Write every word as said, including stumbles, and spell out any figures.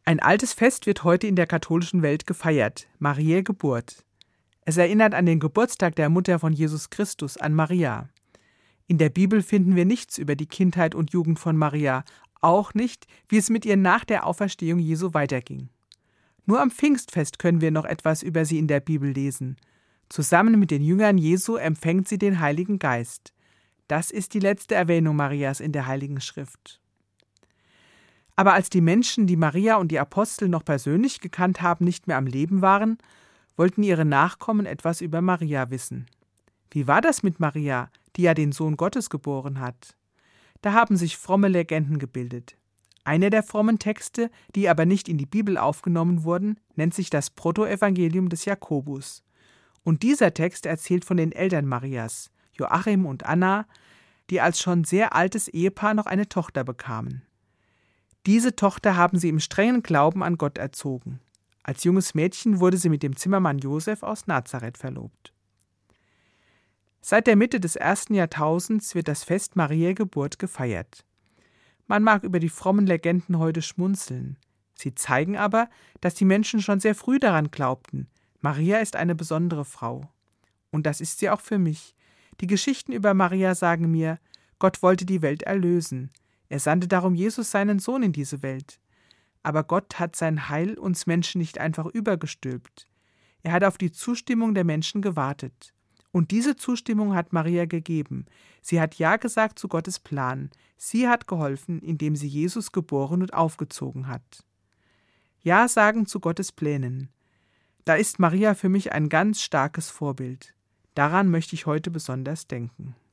Ein altes Fest wird heute in der katholischen Welt gefeiert, Mariä Geburt. Es erinnert an den Geburtstag der Mutter von Jesus Christus, an Maria. In der Bibel finden wir nichts über die Kindheit und Jugend von Maria, auch nicht, wie es mit ihr nach der Auferstehung Jesu weiterging. Nur am Pfingstfest können wir noch etwas über sie in der Bibel lesen. Zusammen mit den Jüngern Jesu empfängt sie den Heiligen Geist. Das ist die letzte Erwähnung Marias in der Heiligen Schrift. Aber als die Menschen, die Maria und die Apostel noch persönlich gekannt haben, nicht mehr am Leben waren, wollten ihre Nachkommen etwas über Maria wissen. Wie war das mit Maria, die ja den Sohn Gottes geboren hat? Da haben sich fromme Legenden gebildet. Einer der frommen Texte, die aber nicht in die Bibel aufgenommen wurden, nennt sich das Protoevangelium des Jakobus. Und dieser Text erzählt von den Eltern Marias, Joachim und Anna, die als schon sehr altes Ehepaar noch eine Tochter bekamen. Diese Tochter haben sie im strengen Glauben an Gott erzogen. Als junges Mädchen wurde sie mit dem Zimmermann Josef aus Nazareth verlobt. Seit der Mitte des ersten Jahrtausends wird das Fest Mariä Geburt gefeiert. Man mag über die frommen Legenden heute schmunzeln. Sie zeigen aber, dass die Menschen schon sehr früh daran glaubten, Maria ist eine besondere Frau. Und das ist sie auch für mich. Die Geschichten über Maria sagen mir, Gott wollte die Welt erlösen. Er sandte darum Jesus seinen Sohn in diese Welt. Aber Gott hat sein Heil uns Menschen nicht einfach übergestülpt. Er hat auf die Zustimmung der Menschen gewartet. Und diese Zustimmung hat Maria gegeben. Sie hat Ja gesagt zu Gottes Plan. Sie hat geholfen, indem sie Jesus geboren und aufgezogen hat. Ja sagen zu Gottes Plänen. Da ist Maria für mich ein ganz starkes Vorbild. Daran möchte ich heute besonders denken.